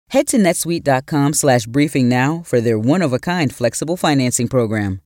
Head to netsuite.com/briefing now for their one-of-a-kind flexible financing program.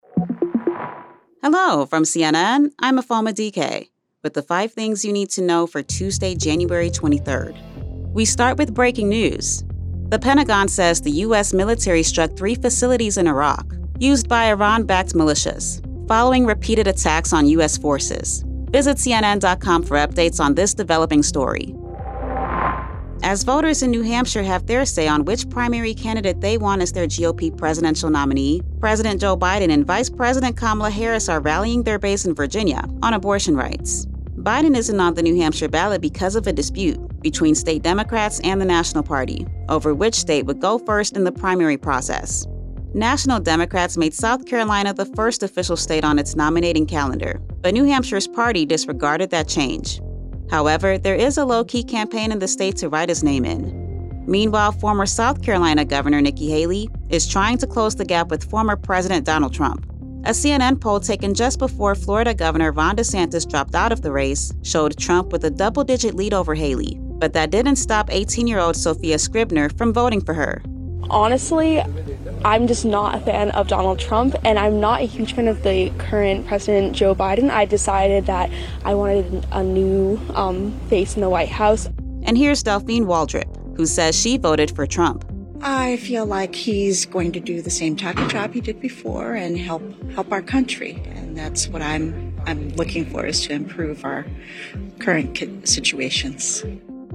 Hello, from CNN, I'm Afoma DK with the 5 things you need to know for Tuesday, January 23rd. We start with breaking news. The Pentagon says the U.S. military struck 3 facilities in Iraq used by Iran-backed militias, following repeated attacks on U.S. forces. Visit CNN.com for updates on this developing story. As voters in New Hampshire have their say on which primary candidate they want as their GOP presidential nominee, President Joe Biden and Vice President Kamala Harris are rallying their base in Virginia on abortion rights. Biden isn't on the New Hampshire ballot because of a dispute between state Democrats and the National Party over which state would go first in the primary process. National Democrats made South Carolina the first official state on its nominating calendar, but New Hampshire's party disregarded that change. However, there is a low-key campaign in the state to write his name in. Meanwhile, former South Carolina Governor Nikki Haley is trying to close the gap with former President Donald Trump. A CNN poll taken just before Florida Governor Ron DeSantis dropped out of the race showed Trump with a double-digit lead over Haley, but that didn't stop 18-year-old Sophia Scribner from voting for her. Honestly, I'm just not a fan of Donald Trump, and I'm not a huge fan of the current President Joe Biden. I decided that I wanted a new face in the White House. And here's Delphine Waldrop, who says she voted for Trump. I feel like he's going to do the same type of job he did before and help our country. And that's what I'm looking for, is to improve our current situations.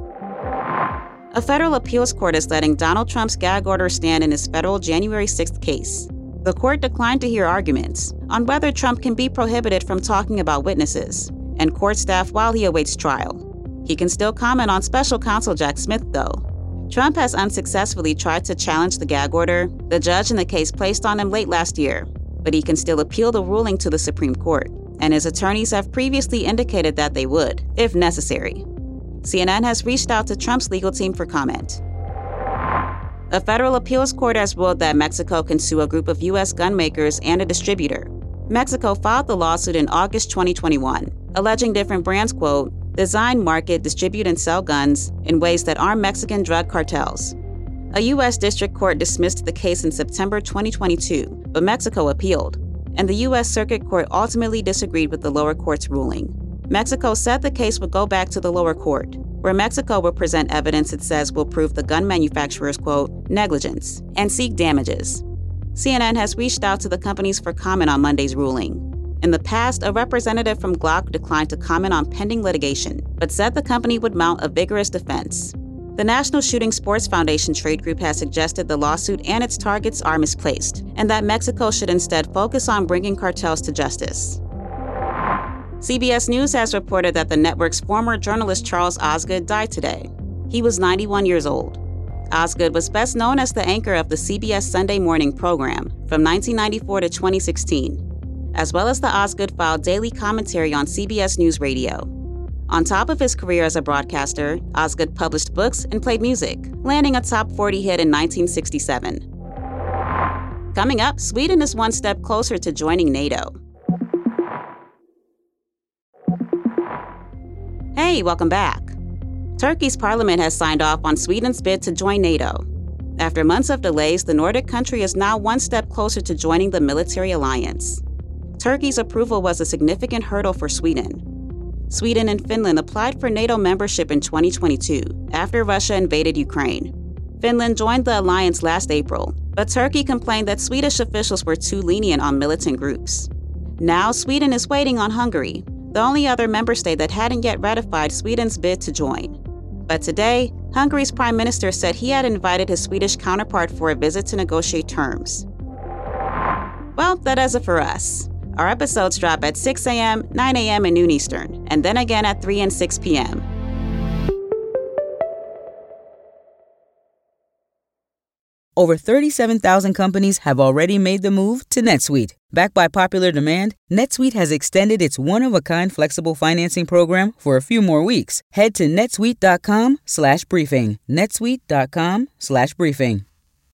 A federal appeals court is letting Donald Trump's gag order stand in his federal January 6th case. The court declined to hear arguments on whether Trump can be prohibited from talking about witnesses and court staff while he awaits trial. He can still comment on special counsel Jack Smith, though. Trump has unsuccessfully tried to challenge the gag order the judge in the case placed on him late last year, but he can still appeal the ruling to the Supreme Court, and his attorneys have previously indicated that they would, if necessary. CNN has reached out to Trump's legal team for comment. A federal appeals court has ruled that Mexico can sue a group of U.S. gun makers and a distributor. Mexico filed the lawsuit in August 2021, alleging different brands, quote, design, market, distribute, and sell guns in ways that arm Mexican drug cartels. A U.S. district court dismissed the case in September 2022, but Mexico appealed, and the U.S. Circuit Court ultimately disagreed with the lower court's ruling. Mexico said the case would go back to the lower court, where Mexico will present evidence it says will prove the gun manufacturer's, quote, negligence, and seek damages. CNN has reached out to the companies for comment on Monday's ruling. In the past, a representative from Glock declined to comment on pending litigation, but said the company would mount a vigorous defense. The National Shooting Sports Foundation trade group has suggested the lawsuit and its targets are misplaced, and that Mexico should instead focus on bringing cartels to justice. CBS News has reported that the network's former journalist Charles Osgood died today. He was 91 years old. Osgood was best known as the anchor of the CBS Sunday morning program from 1994 to 2016, as well as the Osgood File daily commentary on CBS News Radio. On top of his career as a broadcaster, Osgood published books and played music, landing a top 40 hit in 1967. Coming up, Sweden is one step closer to joining NATO. Hey, welcome back. Turkey's parliament has signed off on Sweden's bid to join NATO. After months of delays, the Nordic country is now one step closer to joining the military alliance. Turkey's approval was a significant hurdle for Sweden. Sweden and Finland applied for NATO membership in 2022 after Russia invaded Ukraine. Finland joined the alliance last April, but Turkey complained that Swedish officials were too lenient on militant groups. Now Sweden is waiting on Hungary, the only other member state that hadn't yet ratified Sweden's bid to join. But today, Hungary's prime minister said he had invited his Swedish counterpart for a visit to negotiate terms. Well, that does it for us. Our episodes drop at 6 a.m., 9 a.m., and noon Eastern, and then again at 3 and 6 p.m. Over 37,000 companies have already made the move to NetSuite. Backed by popular demand, NetSuite has extended its one-of-a-kind flexible financing program for a few more weeks. Head to netsuite.com/briefing. netsuite.com/briefing.